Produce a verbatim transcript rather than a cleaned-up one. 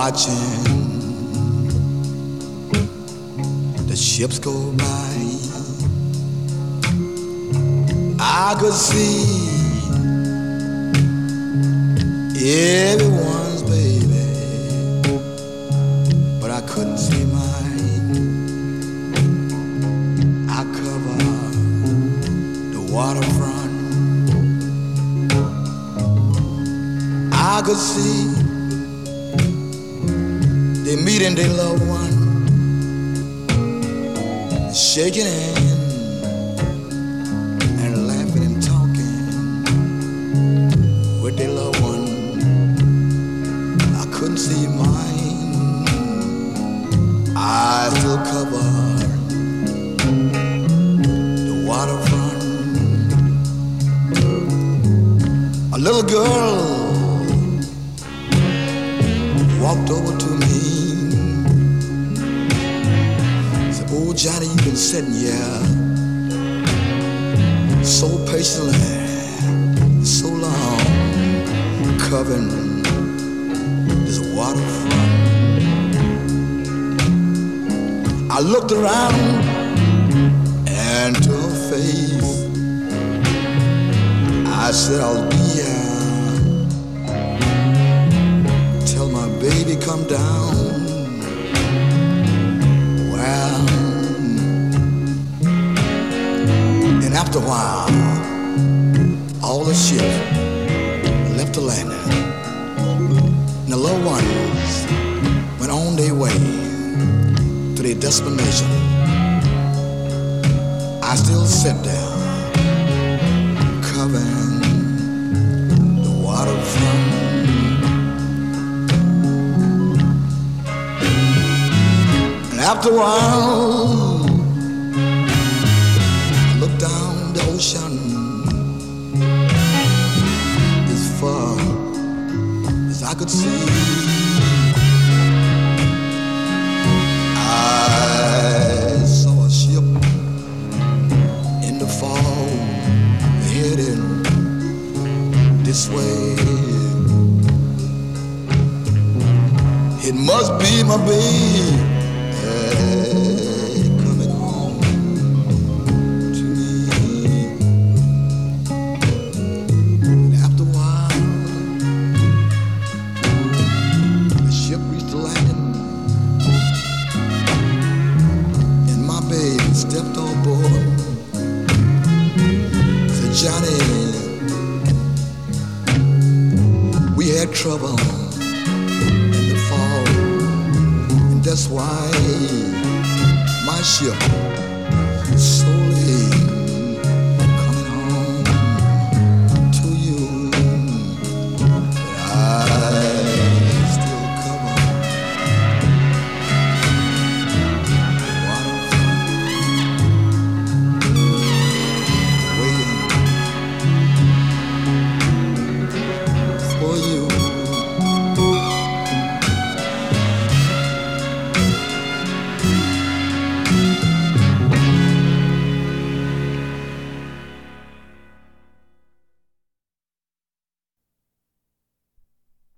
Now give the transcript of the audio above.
watching the ships go by. I could see everyone's baby, but I couldn't see mine. I covered the waterfront. I could see they meeting their loved one, shaking hands and laughing and talking with their loved one. I couldn't see mine. I still covered the waterfront. A little girl walked over to me. Said, "Oh, Johnny, you've been sitting here so patiently, so long, covering this waterfront." I looked around and to her face, I said, "I'll be here till my baby come down." Well, and after a while, all the ships left the landing, and the little ones went on their way to their destination. I still sat there, covering the waterfront. After a while, I looked down the ocean as far as I could see. I saw a ship in the fog heading this way. It must be my baby coming home to me. And after a while, the ship reached the landing, and my baby stepped on board. Said, "Johnny, we had trouble in the fall, that's why my ship slowly